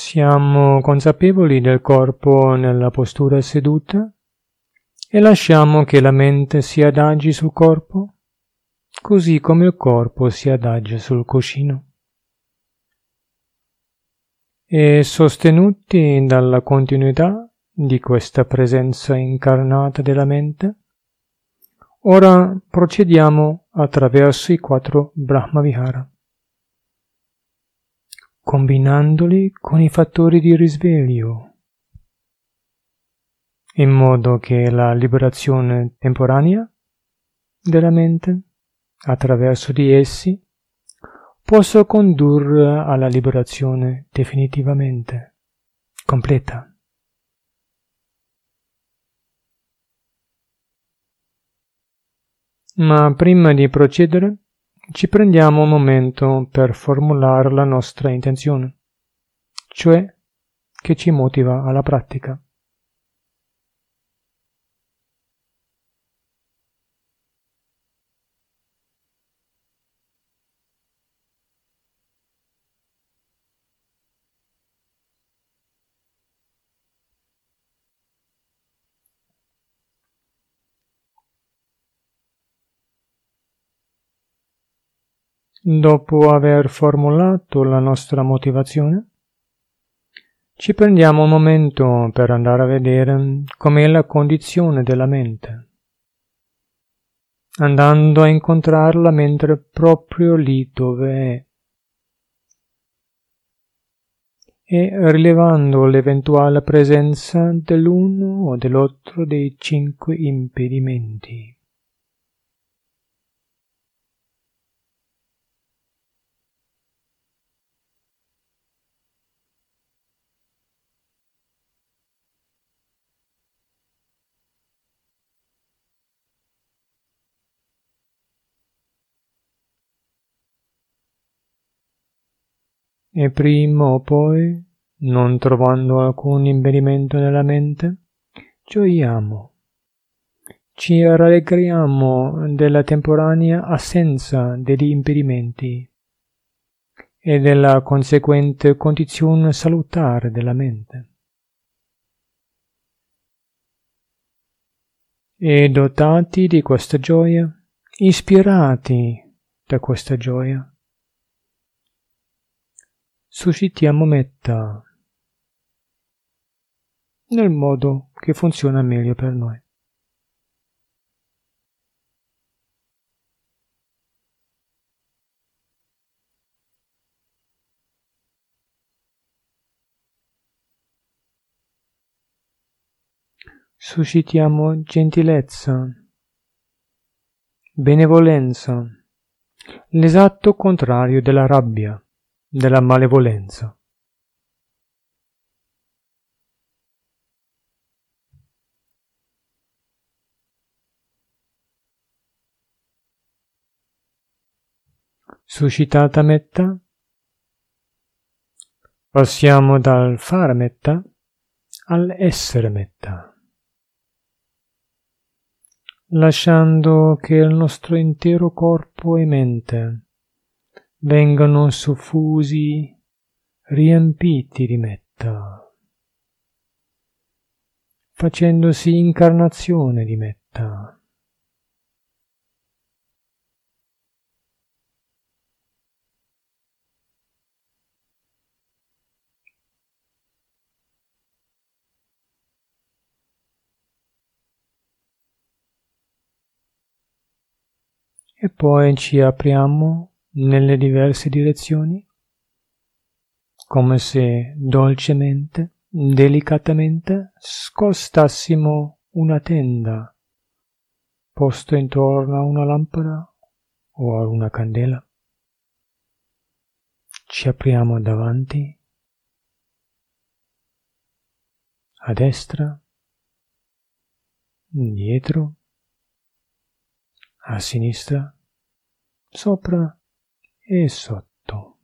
Siamo consapevoli del corpo nella postura seduta e lasciamo che la mente si adagi sul corpo, così come il corpo si adagia sul cuscino. E sostenuti dalla continuità di questa presenza incarnata della mente, ora procediamo attraverso i 4 Brahmavihara, combinandoli con i fattori di risveglio, in modo che la liberazione temporanea della mente, attraverso di essi, possa condurre alla liberazione definitivamente completa. Ma prima di procedere, ci prendiamo un momento per formulare la nostra intenzione, cioè che ci motiva alla pratica. Dopo aver formulato la nostra motivazione, ci prendiamo un momento per andare a vedere com'è la condizione della mente, andando a incontrarla mentre proprio lì dove è, e rilevando l'eventuale presenza dell'uno o dell'altro dei 5 impedimenti. E prima o poi, non trovando alcun impedimento nella mente, gioiamo. Ci rallegriamo della temporanea assenza degli impedimenti e della conseguente condizione salutare della mente. E dotati di questa gioia, ispirati da questa gioia, suscitiamo metta nel modo che funziona meglio per noi. Suscitiamo gentilezza, benevolenza, l'esatto contrario della rabbia, della malevolenza. Suscitata metta, passiamo dal fare metta all'essere metta, lasciando che il nostro intero corpo e mente vengano soffusi, riempiti di metta, facendosi incarnazione di metta. E poi ci apriamo nelle diverse direzioni, come se dolcemente, delicatamente scostassimo una tenda posto intorno a una lampada o a una candela. Ci apriamo davanti, a destra, dietro, a sinistra, sopra e sotto.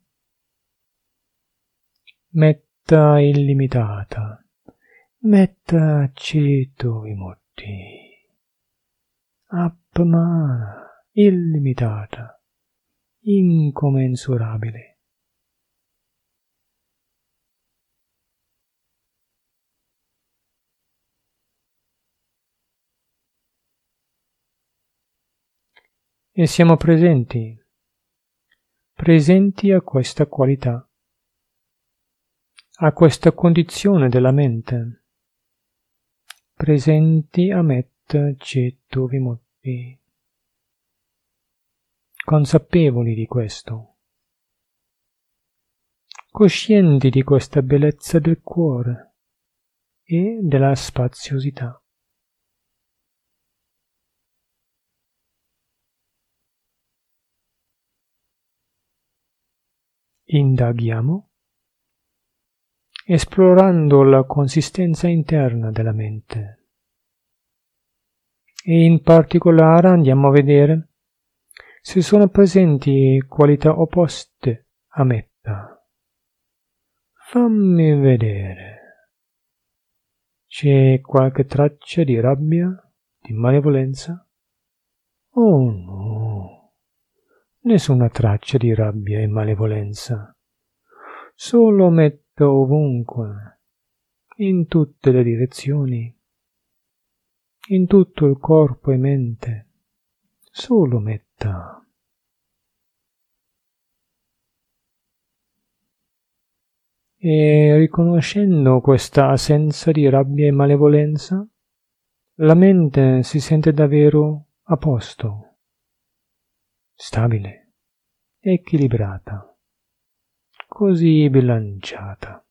Metta illimitata, metta ceto vimurti, appamana illimitata, incommensurabile. e siamo presenti a questa qualità, a questa condizione della mente, presenti a metta citta vimutti, consapevoli di questo, coscienti di questa bellezza del cuore e della spaziosità. Indaghiamo, esplorando la consistenza interna della mente e in particolare andiamo a vedere se sono presenti qualità opposte a metta. Fammi vedere. C'è qualche traccia di rabbia, di malevolenza? Oh no, nessuna traccia di rabbia e malevolenza. Solo metta ovunque, in tutte le direzioni, in tutto il corpo e mente. Solo metta. E riconoscendo questa assenza di rabbia e malevolenza, la mente si sente davvero a posto, stabile, equilibrata, così bilanciata.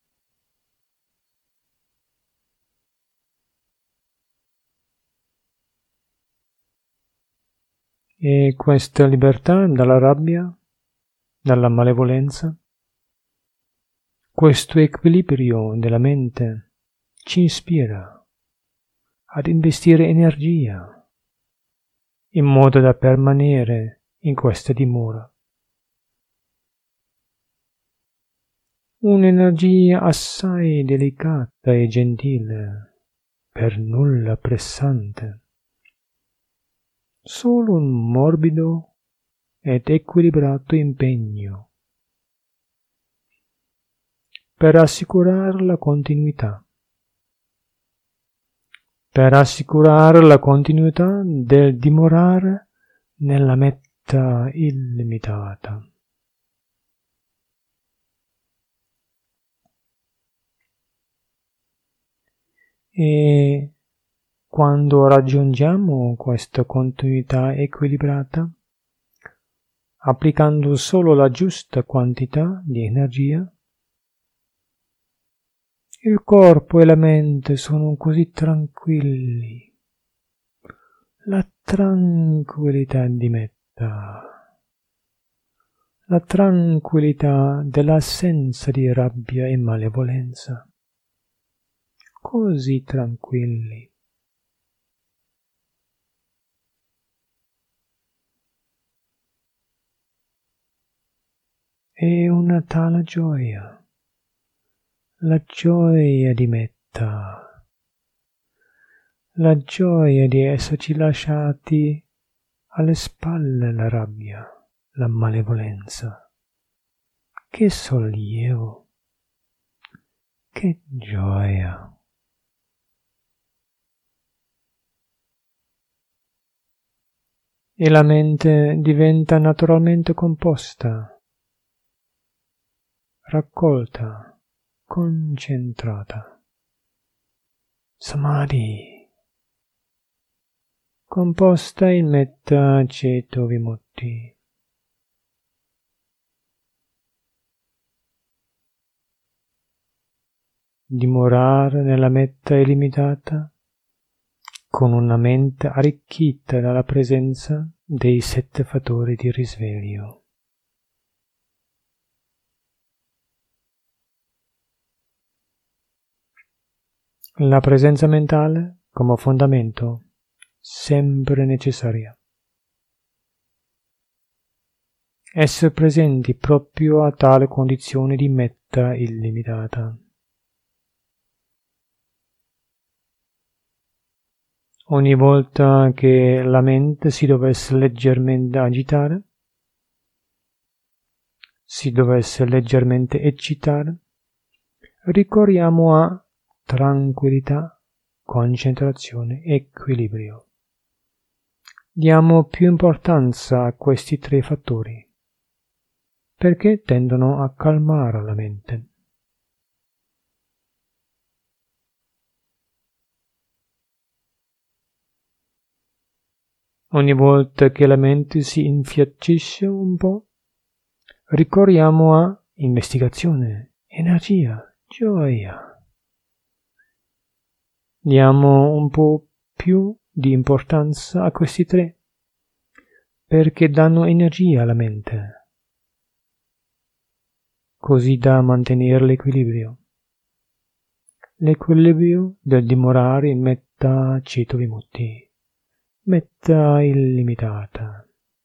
E questa libertà dalla rabbia, dalla malevolenza, questo equilibrio della mente ci ispira ad investire energia in modo da permanere in questa dimora. Un'energia assai delicata e gentile, per nulla pressante, solo un morbido ed equilibrato impegno per assicurare la continuità, del dimorare nella metta illimitata. E quando raggiungiamo questa continuità equilibrata, applicando solo la giusta quantità di energia, il corpo e la mente sono così tranquilli. La tranquillità di metta, la tranquillità dell'assenza di rabbia e malevolenza, così tranquilli. È una tale gioia, la gioia di metta, la gioia di esserci lasciati alle spalle la rabbia, la malevolenza. Che sollievo, che gioia. E la mente diventa naturalmente composta, raccolta, concentrata. Samadhi, composta in metta citta vimutti. Dimorare nella metta illimitata con una mente arricchita dalla presenza dei 7 fattori di risveglio. La presenza mentale come fondamento sempre necessaria. Essere presenti proprio a tale condizione di metta illimitata. Ogni volta che la mente si dovesse leggermente agitare, si dovesse leggermente eccitare, ricorriamo a tranquillità, concentrazione, equilibrio. Diamo più importanza a questi tre fattori, perché tendono a calmare la mente. Ogni volta che la mente si infiaccisce un po', ricorriamo a investigazione, energia, gioia. Diamo un po' più di importanza a questi tre, perché danno energia alla mente, così da mantenere l'equilibrio del dimorare in metta Citta Vimutti, metta illimitata.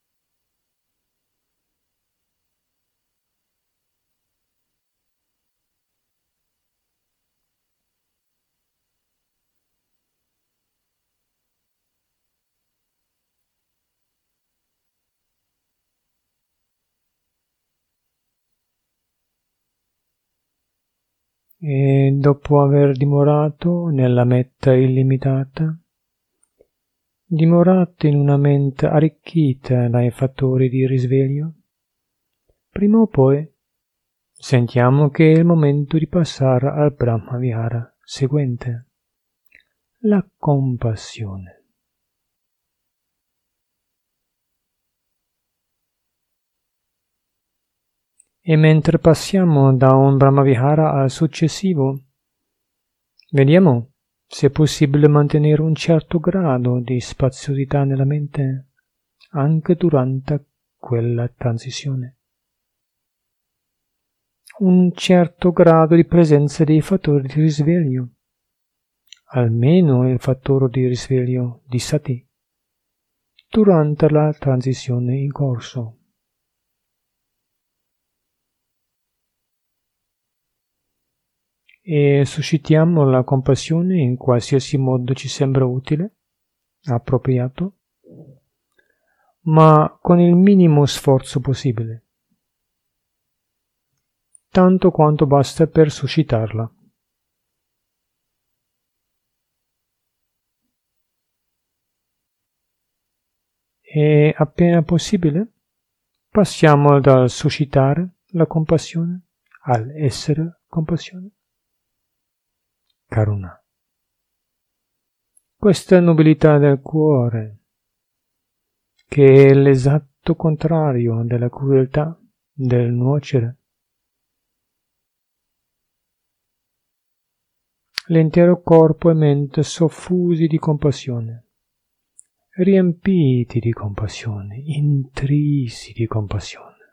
E dopo aver dimorato nella metta illimitata, dimorate in una mente arricchita dai fattori di risveglio, prima o poi sentiamo che è il momento di passare al Brahma Vihara seguente, la compassione. E mentre passiamo da un Brahmavihara al successivo, vediamo se è possibile mantenere un certo grado di spaziosità nella mente anche durante quella transizione. Un certo grado di presenza dei fattori di risveglio, almeno il fattore di risveglio di Sati, durante la transizione in corso. E suscitiamo la compassione in qualsiasi modo ci sembra utile, appropriato, ma con il minimo sforzo possibile, tanto quanto basta per suscitarla. E appena possibile, passiamo dal suscitare la compassione al essere compassione. Karuna. Questa nobiltà del cuore, che è l'esatto contrario della crudeltà, del nuocere. L'intero corpo e mente soffusi di compassione, riempiti di compassione, intrisi di compassione.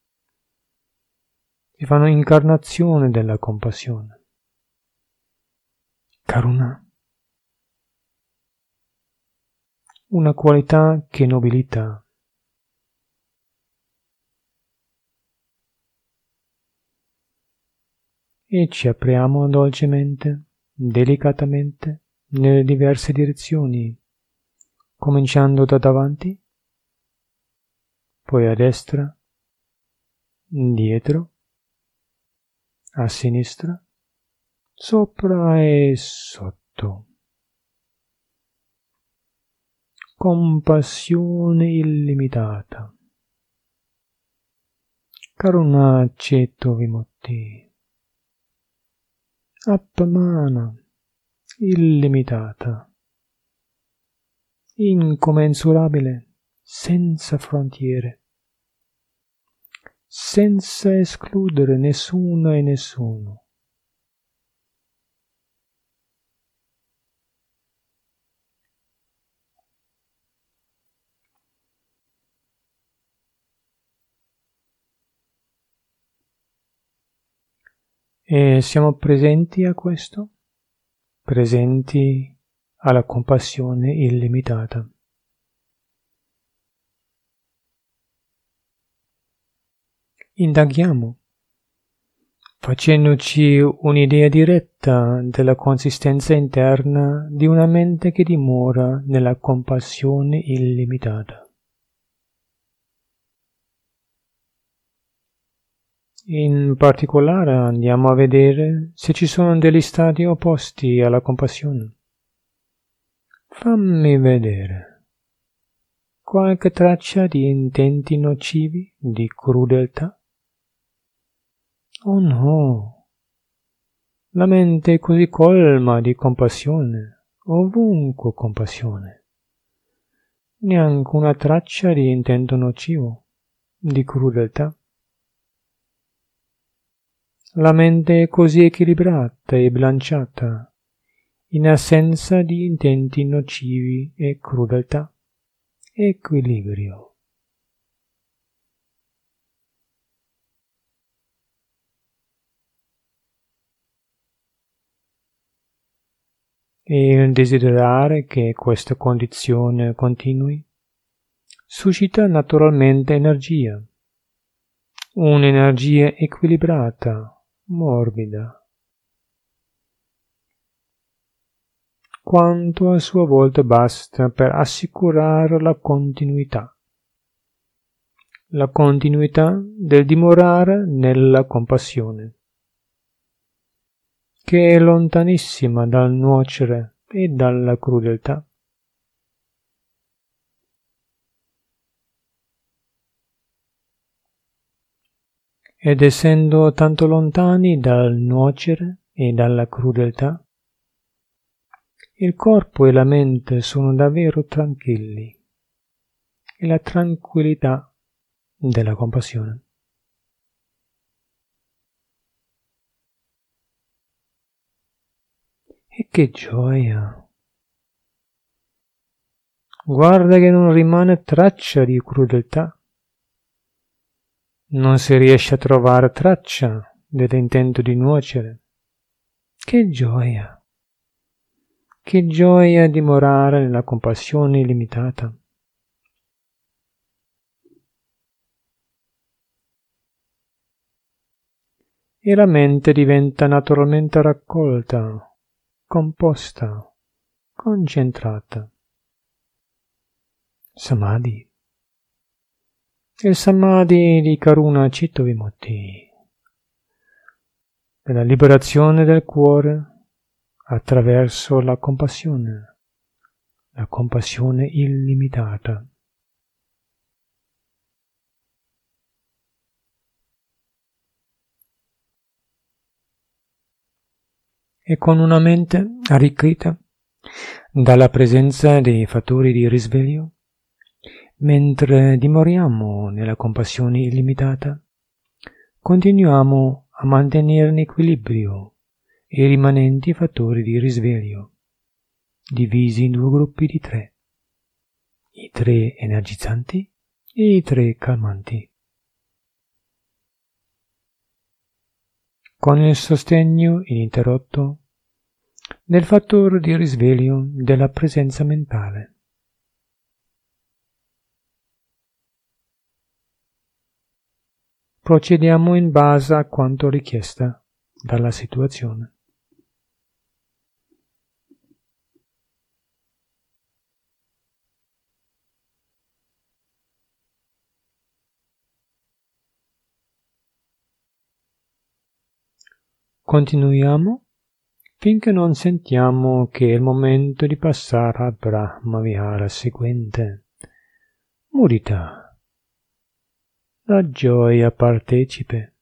Si fanno incarnazione della compassione. Karuna. Una qualità che nobilita. E ci apriamo dolcemente, delicatamente, nelle diverse direzioni, cominciando da davanti, poi a destra, dietro, a sinistra, sopra e sotto. Compassione illimitata. Karuna Citta Vimutti. Appamana illimitata. Incommensurabile, senza frontiere. Senza escludere nessuna e nessuno. E siamo presenti a questo? Presenti alla compassione illimitata. Indaghiamo, facendoci un'idea diretta della consistenza interna di una mente che dimora nella compassione illimitata. In particolare andiamo a vedere se ci sono degli stati opposti alla compassione. Fammi vedere. qualche traccia di intenti nocivi, di crudeltà? Oh no! La mente è così colma di compassione, ovunque compassione. Neanche una traccia di intento nocivo, di crudeltà. La mente è così equilibrata e bilanciata, in assenza di intenti nocivi e crudeltà. Equilibrio. E il desiderare che questa condizione continui suscita naturalmente energia, un'energia equilibrata, morbida, quanto a sua volta basta per assicurare la continuità del dimorare nella compassione, che è lontanissima dal nuocere e dalla crudeltà. Ed essendo tanto lontani dal nuocere e dalla crudeltà, il corpo e la mente sono davvero tranquilli, e la tranquillità della compassione. E che gioia! Guarda che non rimane traccia di crudeltà. Non si riesce a trovare traccia dell'intento di nuocere. Che gioia! Che gioia dimorare nella compassione illimitata. E la mente diventa naturalmente raccolta, composta, concentrata. Samadhi. Il Samadhi di Karuna Citta Vimutti, della liberazione del cuore attraverso la compassione illimitata. E con una mente arricchita dalla presenza dei fattori di risveglio, mentre dimoriamo nella compassione illimitata, continuiamo a mantenere in equilibrio i rimanenti fattori di risveglio, divisi in due gruppi di tre, i tre energizzanti e i tre calmanti. Con il sostegno ininterrotto del fattore di risveglio della presenza mentale. Procediamo in base a quanto richiesta dalla situazione. Continuiamo finché non sentiamo che è il momento di passare al Brahma Vihara seguente. Mudita, la gioia partecipe.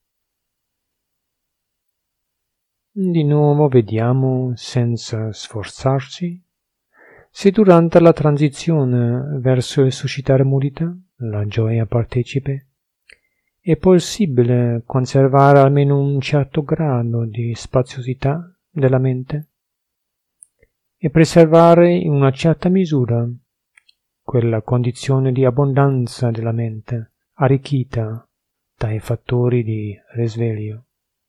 Di nuovo vediamo, senza sforzarci, se durante la transizione verso il suscitare mudita, la gioia partecipe, è possibile conservare almeno un certo grado di spaziosità della mente e preservare in una certa misura quella condizione di abbondanza della mente arricchita dai fattori di risveglio.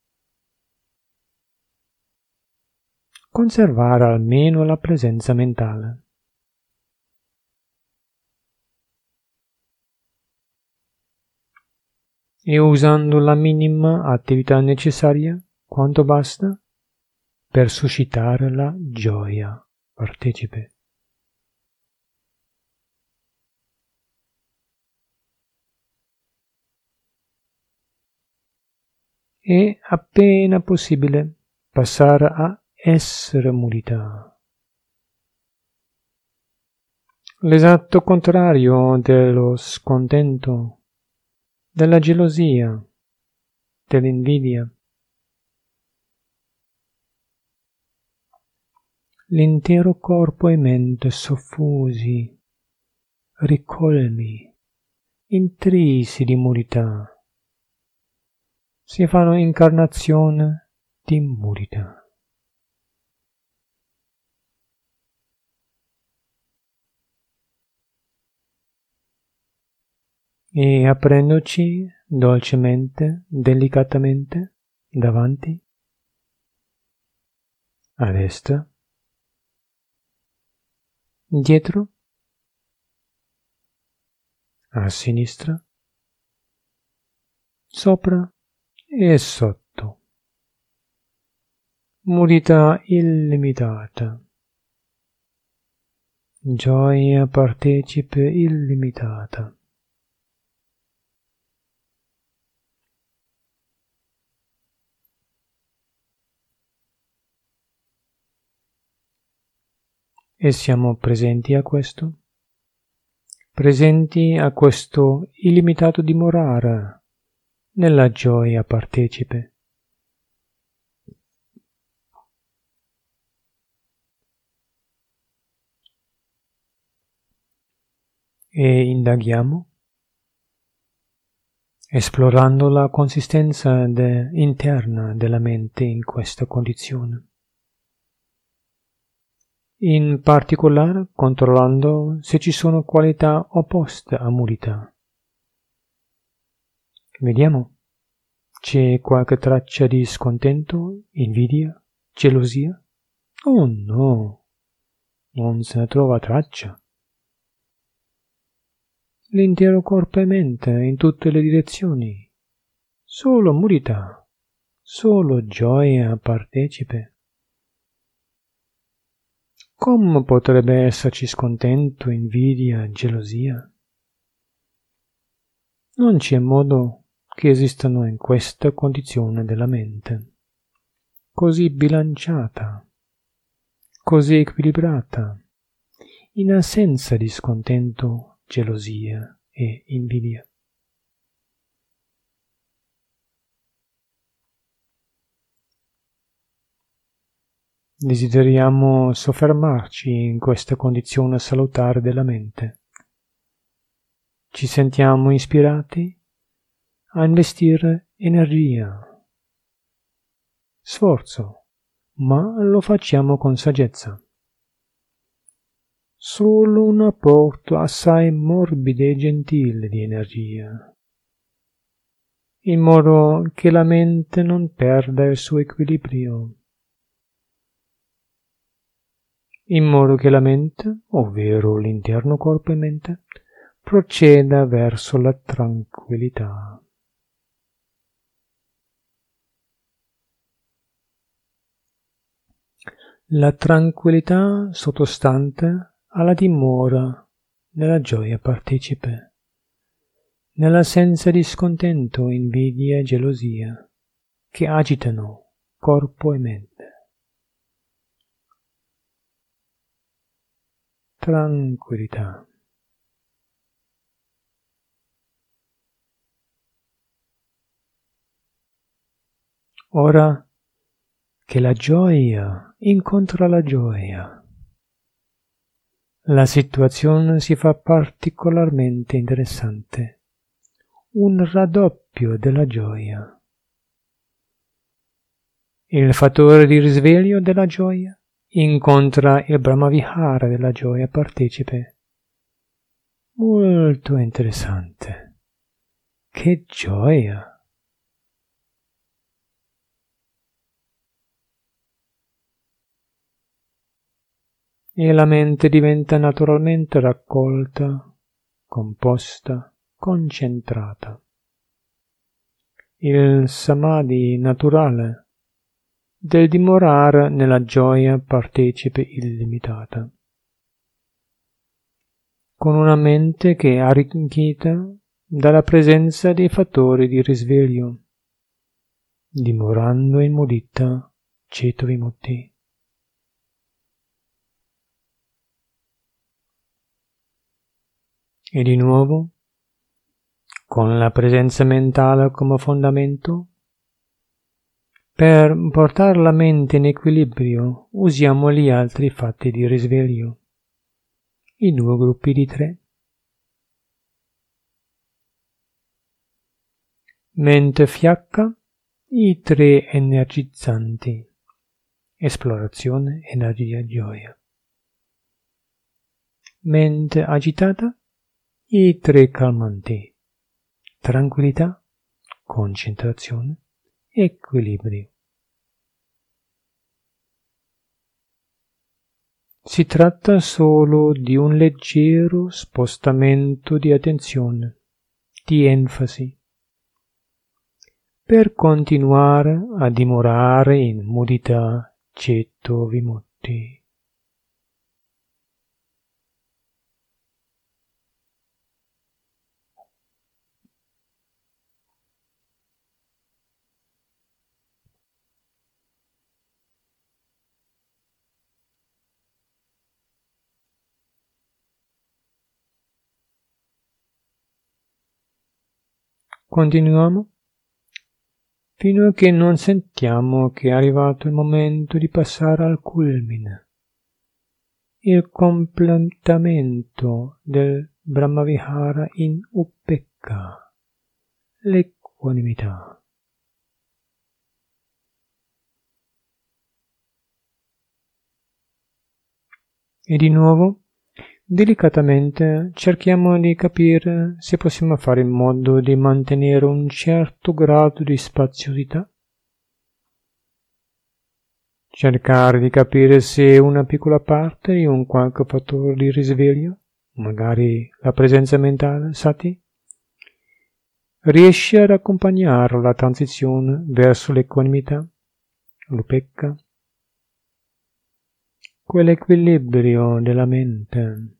Conservare almeno la presenza mentale. E usando la minima attività necessaria, quanto basta per suscitare la gioia partecipe. E appena possibile passare a essere mudita. l'esatto contrario dello scontento, della gelosia, dell'invidia. L'intero corpo e mente soffusi, ricolmi, intrisi di mudità, si fanno incarnazione di mudità. E aprendoci dolcemente, delicatamente, davanti, a destra, dietro, a sinistra, sopra e sotto. Mudità illimitata. Gioia partecipe illimitata. E siamo presenti a questo? Presenti a questo illimitato dimorare nella gioia partecipe. E indaghiamo, esplorando la consistenza interna della mente in questa condizione. In particolare controllando se ci sono qualità opposte a mudità. Vediamo. C'è qualche traccia di scontento, invidia, gelosia? Oh no, non se ne trova traccia. L'intero corpo e mente in tutte le direzioni. Solo mudità, solo gioia partecipe. Come potrebbe esserci scontento, invidia, gelosia? Non c'è modo che esistano in questa condizione della mente, così bilanciata, così equilibrata, in assenza di scontento, gelosia e invidia. Desideriamo soffermarci in questa condizione salutare della mente. Ci sentiamo ispirati a investire energia, sforzo, ma lo facciamo con saggezza. Solo un apporto assai morbido e gentile di energia, in modo che la mente non perda il suo equilibrio, in modo che la mente, ovvero l'interno corpo e mente, proceda verso la tranquillità. La tranquillità sottostante alla dimora nella gioia partecipe, nell'assenza di scontento, invidia e gelosia che agitano corpo e mente. Tranquillità. Ora che la gioia incontra la gioia, la situazione si fa particolarmente interessante. Un raddoppio della gioia. Il fattore di risveglio della gioia incontra il Brahmavihara della gioia partecipe. Molto interessante. Che gioia! E la mente diventa naturalmente raccolta, composta, concentrata. Il samadhi naturale del dimorare nella gioia partecipe illimitata, con una mente che è arricchita dalla presenza dei fattori di risveglio, dimorando in mudita cetavimukti. E di nuovo, con la presenza mentale come fondamento, per portare la mente in equilibrio usiamo gli altri fatti di risveglio, i 2 gruppi di 3. Mente fiacca, i 3 energizzanti, esplorazione, energia, gioia. Mente agitata, i 3 calmanti, tranquillità, concentrazione, equilibrio. Si tratta solo di un leggero spostamento di attenzione, di enfasi, per continuare a dimorare in mudita Cetto Vimutti. Continuiamo fino a che non sentiamo che è arrivato il momento di passare al culmine, il completamento del Brahmavihara in Upekkha, l'equanimità. E di nuovo, delicatamente cerchiamo di capire se possiamo fare in modo di mantenere un certo grado di spaziosità. Cercare di capire se una piccola parte di un qualche fattore di risveglio, magari la presenza mentale, sati, riesce ad accompagnare la transizione verso l'equanimità, l'upekkha, quell'equilibrio della mente.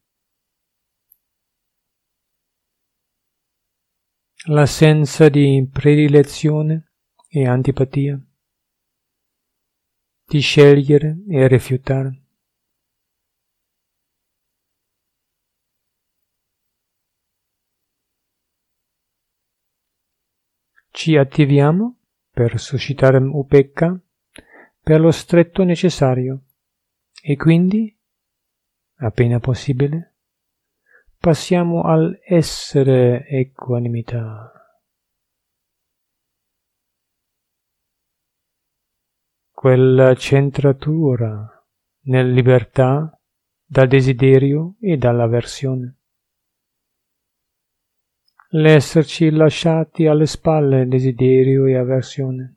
L'assenza di predilezione e antipatia, di scegliere e rifiutare. Ci attiviamo per suscitare upekkha per lo stretto necessario e quindi, appena possibile, passiamo all'essere equanimità. Quella centratura nella libertà dal desiderio e dall'avversione. L'esserci lasciati alle spalle desiderio e avversione.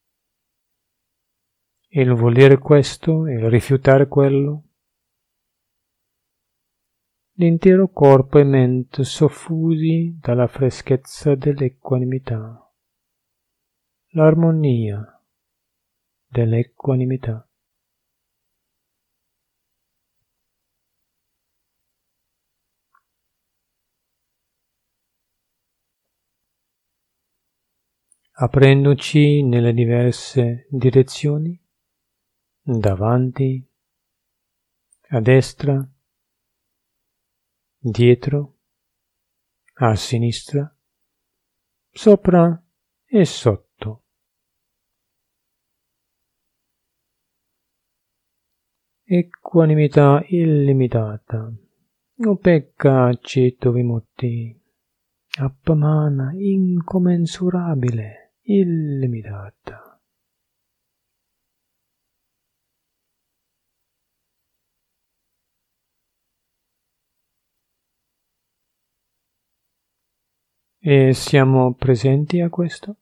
Il volere questo e il rifiutare quello. L'intero corpo e mente soffusi dalla freschezza dell'equanimità. L'armonia dell'equanimità. Aprendoci nelle diverse direzioni, davanti, a destra, dietro, a sinistra, sopra e sotto. Equanimità illimitata, upekkha Cetto Vimutti, appamana incommensurabile, illimitata. E siamo presenti a questo?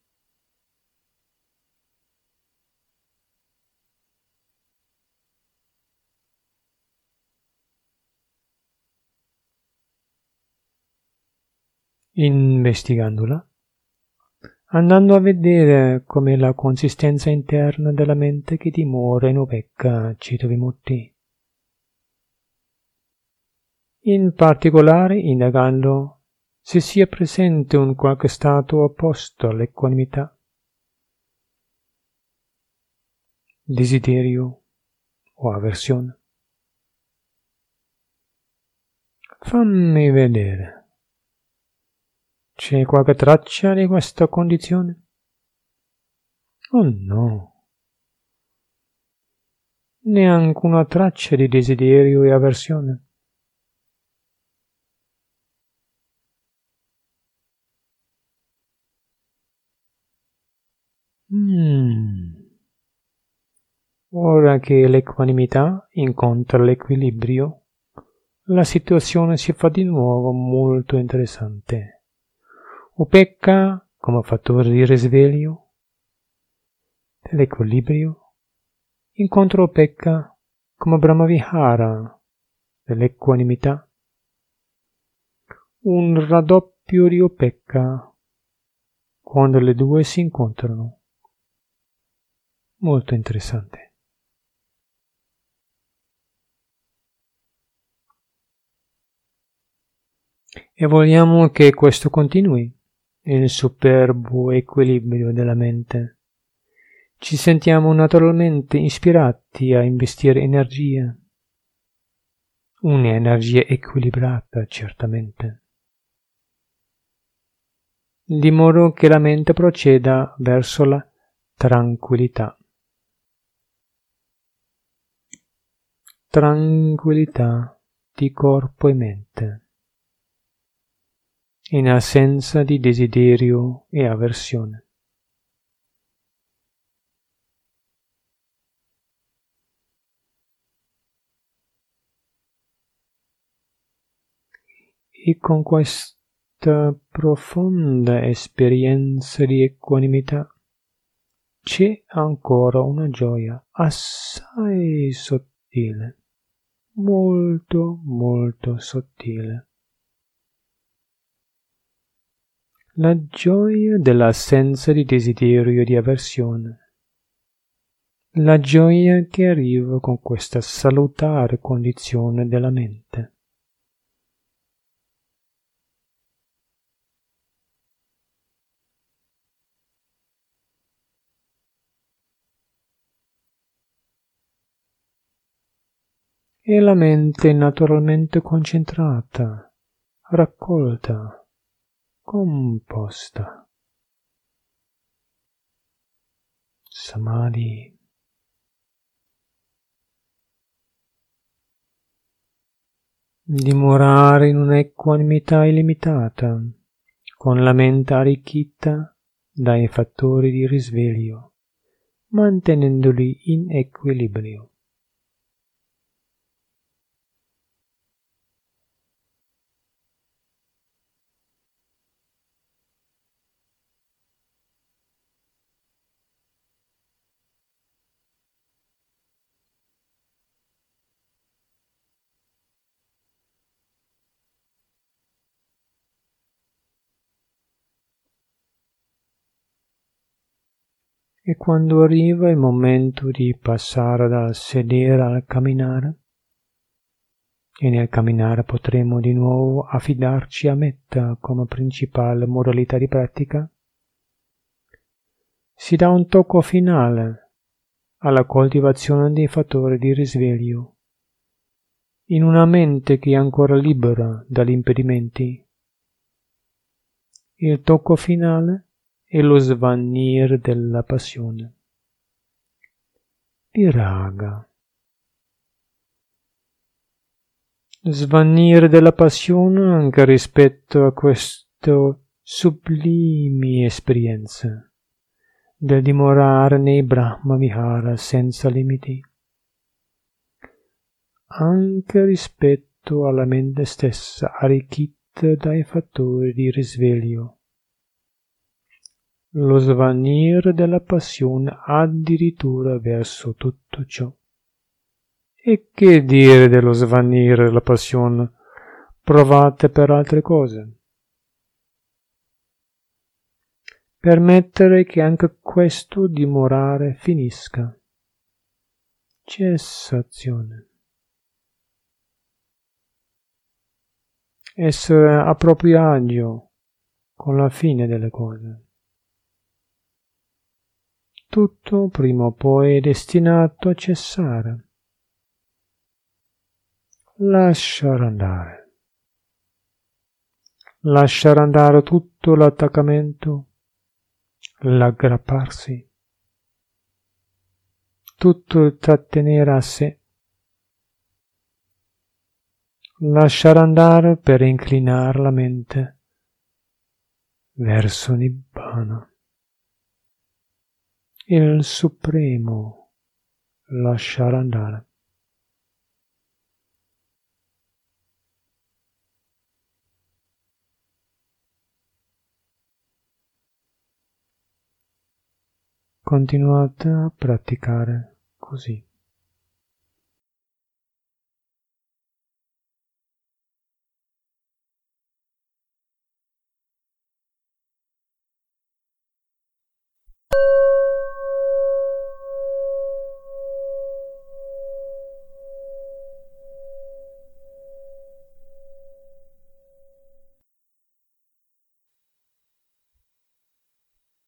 Investigandola, andando a vedere com'è la consistenza interna della mente che dimora in upekkha Cetto Vimutti. In particolare indagando se sia presente un qualche stato opposto all'equanimità, desiderio o avversione. Fammi vedere. C'è qualche traccia di questa condizione? Oh no, neanche una traccia di desiderio e avversione. Ora che l'equanimità incontra l'equilibrio, la situazione si fa di nuovo molto interessante. Upekkha come fattore di risveglio dell'equilibrio, incontra Upekkha come Brahmavihara dell'equanimità, un raddoppio di Upekkha quando le due si incontrano. Molto interessante. E vogliamo che questo continui, il superbo equilibrio della mente. Ci sentiamo naturalmente ispirati a investire energia, un'energia equilibrata certamente, di modo che la mente proceda verso la tranquillità. Tranquillità di corpo e mente, in assenza di desiderio e avversione. E con questa profonda esperienza di equanimità c'è ancora una gioia assai sottile, molto molto sottile. La gioia dell'assenza di desiderio e di avversione. La gioia che arriva con questa salutare condizione della mente. E la mente naturalmente concentrata, raccolta, composta. Samadhi. Dimorare in un'equanimità illimitata, con la mente arricchita dai fattori di risveglio, mantenendoli in equilibrio. E quando arriva il momento di passare dal sedere al camminare, e nel camminare potremo di nuovo affidarci a Metta come principale modalità di pratica, si dà un tocco finale alla coltivazione dei fattori di risveglio, in una mente che è ancora libera dagli impedimenti. Il tocco finale è lo svanire della passione. Viraga. Svanire della passione anche rispetto a queste sublimi esperienze del dimorare nei Brahma Vihara senza limiti, anche rispetto alla mente stessa arricchita dai fattori di risveglio. Lo svanire della passione addirittura verso tutto ciò. E che dire dello svanire della passione provate per altre cose? Permettere che anche questo dimorare finisca. Cessazione. Essere a proprio agio con la fine delle cose. Tutto prima o poi è destinato a cessare. Lasciare andare. lasciare andare tutto l'attaccamento, l'aggrapparsi, tutto il trattenere a sé, lasciare andare per inclinare la mente verso Nibbana, il supremo lasciare andare. Continuate a praticare così.